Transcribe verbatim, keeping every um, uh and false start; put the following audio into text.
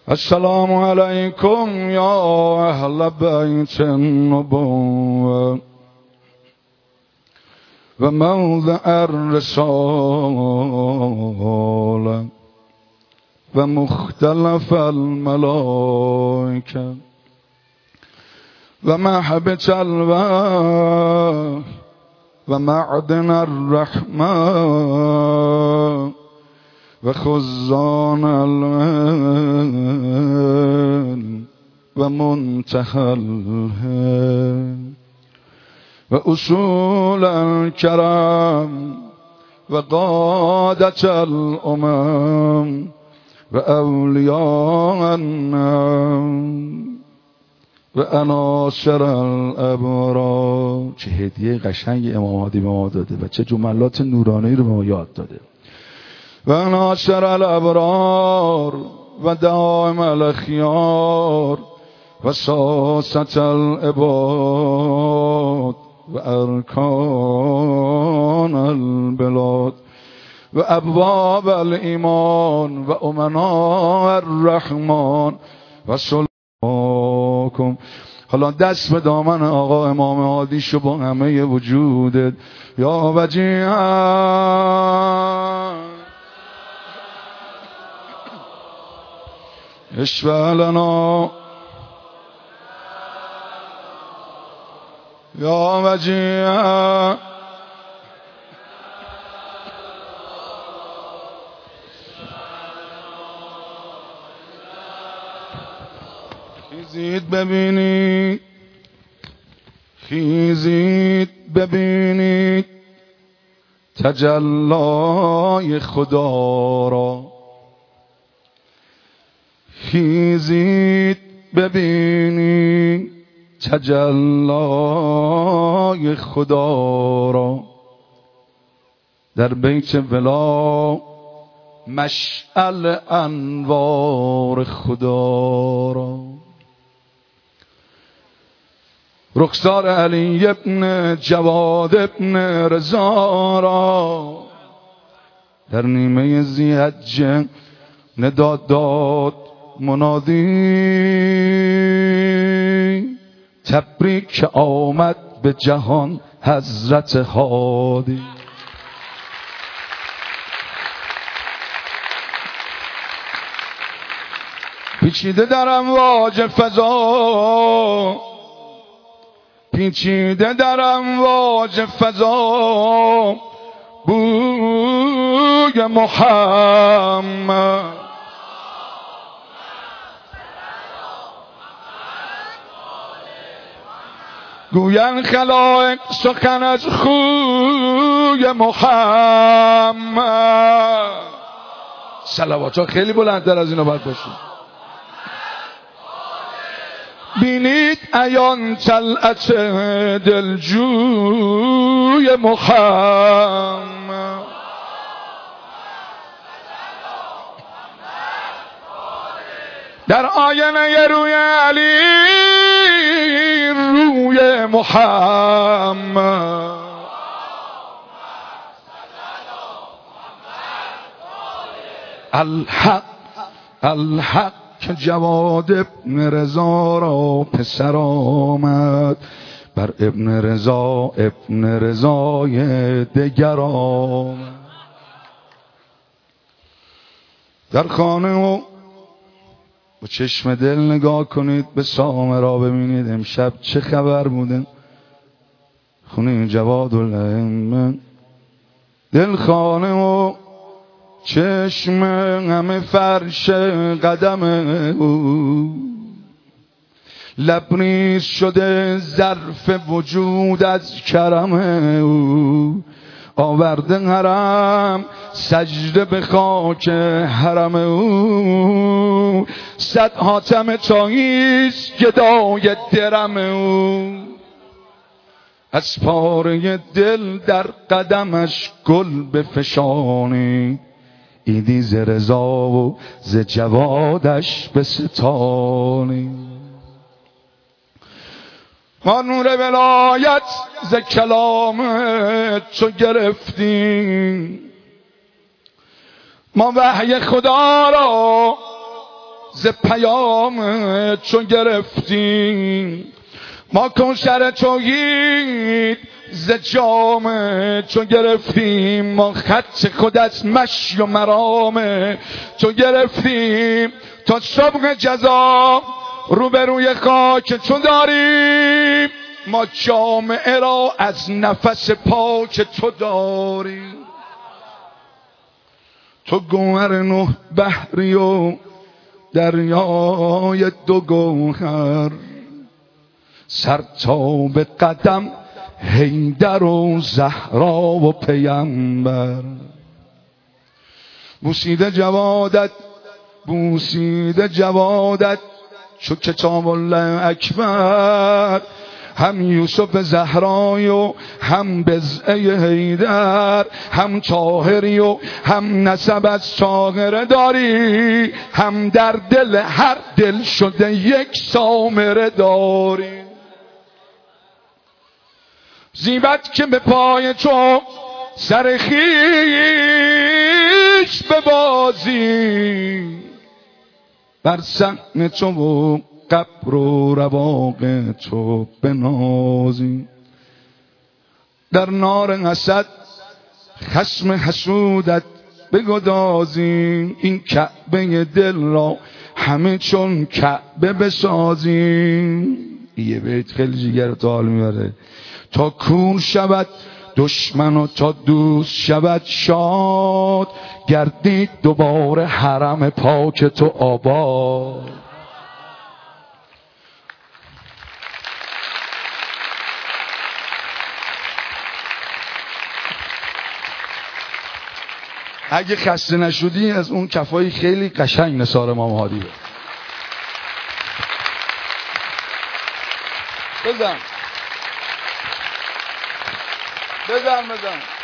السلام علیکم یا اهل بیت النبوة و موضع الرسالة و مختلف الملائکه و محبت الوحی و معدن الرحمة و خزان العلم و منتهى الهم و اصول الكرم و قادة الامم و اولیاء النعم و عناصر الابرار. چه هدیه قشنگ امام هادی به ما داده و چه جملات نورانی رو به ما یاد داده. و عناصر الابرار و دائم الاخیار و ساست العباد و ارکان البلاد و ابواب الایمان و امناء الرحمن و سلامکم. حالا دست به دامن آقا امام هادی شو با همه وجودت یا وجیها اشفع لنا یا وجیها خیزید ببینید خیزید ببینید تجلای خدا را. خیزید ببینید تجلای خدا را در بیت ولا مشعل انوار خدا را. رخسار علی ابن جواد ابن رضا را در نیمه ذی‌حجه نداد داد منادی تبریک آمد به جهان حضرت هادی. پیچیده در امواج فضا پیچیده در امواج فضا بوی محمد گوین خلائق سخن از خوی محمد. صلوات ها خیلی بلندتر از اینا باید باشید. بینید عیان طلعت دلجوی محمد. در آینه روی علی روی محمد. الحق الحق که جواد ابن رضا را پسر آمد بر ابن رضا ابن رضای دگر آمد. در خانه و با چشم دل نگاه کنید به سامرا ببینید امشب چه خبر بوده. خونه جواد الائمه دل خانه و چشم همه فرش قدم او لبریز شده ظرف وجود از کرم او آورده حرم سجده به خاک حرم او صد حاتم تاییست گدای درم او از پاره دل در قدمش گل بفشانی ایدی ز رضا و ز جوادش بستانی. ما نور ولایت ز کلامت چو گرفتیم ما وحی خدا را ز پیام چون گرفتیم، ما کن شر توحید ز جام چون گرفتیم، ما خط خود از مشی و مرام چون گرفتیم، تا صبح جزا روبروی خاک چون داریم، ما جامعه را از نفس پاک تو داریم. تو گوهر نه بحری و دریای دو گوهر، سر تا به قدم حیدر و زهرا و پیمبر. بوسیده جوادت بوسیده جوادت چو کتاب الله اکبر، هم یوسف زهرای و هم بضعه حیدر، هم طاهری و هم نسب از طاهره داری، هم در دل هر دل شده یک سامره داری. زیبت که به پای تو سر خویش ببازی، بر صحن تو و قبر و رواق تو بنازی، در نار حسد خصم حسودت بگدازی، این کعبه دل را همه چون کعبه بسازی. یه بیت خیلی جگر تو حال میبره. تا کور شود دشمن و تا دوست شود شاد، گردید دوباره حرم پاک تو آباد. اگه خسته نشدی از اون کفایی خیلی قشنگ نثار امام هادی بزن بزن بزن